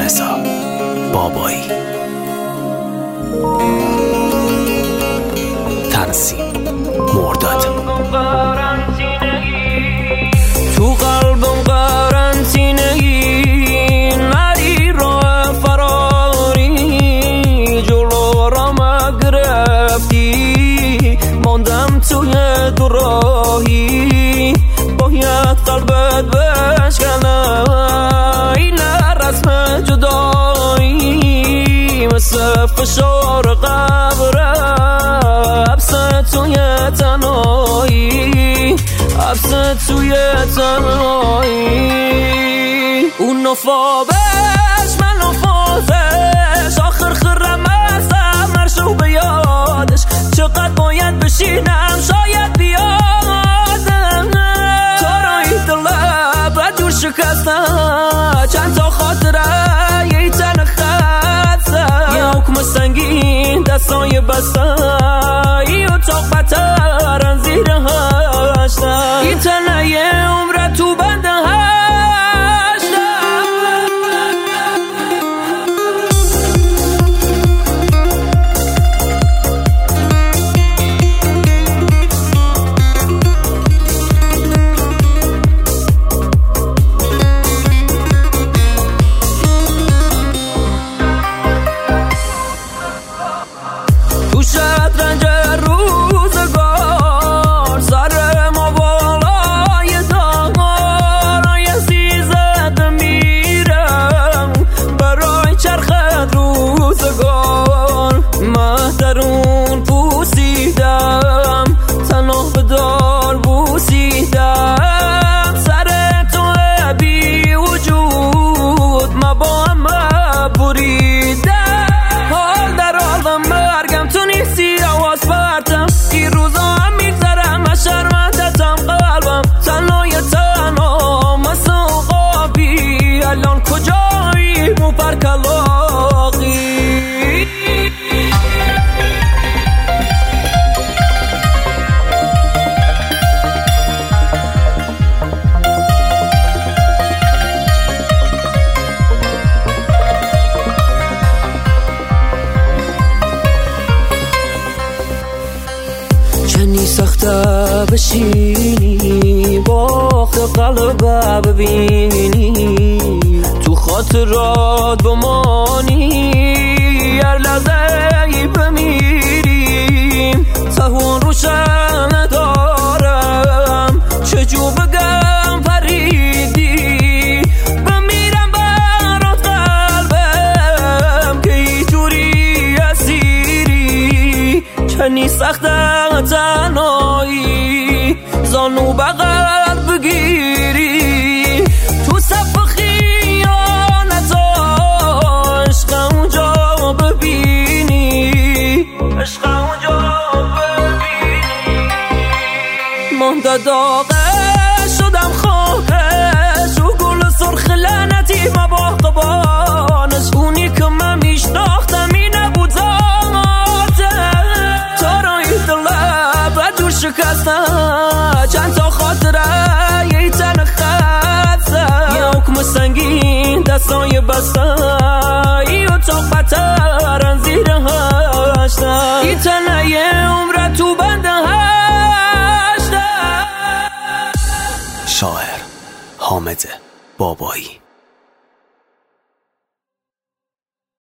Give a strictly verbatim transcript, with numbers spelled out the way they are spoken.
رضا بابایی. تنظیم مرداد. تو قلبم قرنطینه‌ای نری راه فراری، جلو را گرفتی ماندم توی دو راهی، باید قلبت بشکنه این رسم جدایی، مثل فشار قبره حبسه توی تنهایی، حبسه توی تنهایی. اون نفابش من نفاتش، آخر خرم ازم نرشو به یادش، چقدر باید بشینم شاید بیادم، تارایی دلم و دور شکستم، چند تا خاطره یه تن خستم، یه حکم سنگین دستای بستم، یه اتاق بترن زیر هشتم، این تنه یه عمره تو بنده هشتم. تو شطرنج روزگار سر ما بالای دار، یه سیزد میرم برای چرخت روزگار، مهترون پوسیدم تنها به دار بوسیدم، سر تو بی وجود ما با هم بریدم، حال در حالم مرگم تو نیستی آواز پرتم، این روزا هم میگذرم از شرمندتم قلبم تنهای تنها مثل عقابی، الان کجایی مو پر کلاقی. چنی سخته بشینی باخت قلب ببینی، تو خاطرات بمانی هر لحظه ای بمیریم، تهون روشن ندارم چجور بگم پریدی، بمیرم برات قلبم که اینجوری اسیری، چنی سخته تنهایی زانو بغل بگیری، تو صف خیانت عشق اونجا ببینی، عشق اونجا ببینی، مانده داغه شدم خاکش و گل سرخ لعنتی ما با قبانش، اونی که من میشناختم این نبود شکستم، چند تا خاطره یه تن خستم، یه حکم سنگین دستای بستم، یه اتاق بترن زیر هشتم، این تنه یه عمره تو بنده هشتم. شاعر حامد بابایی.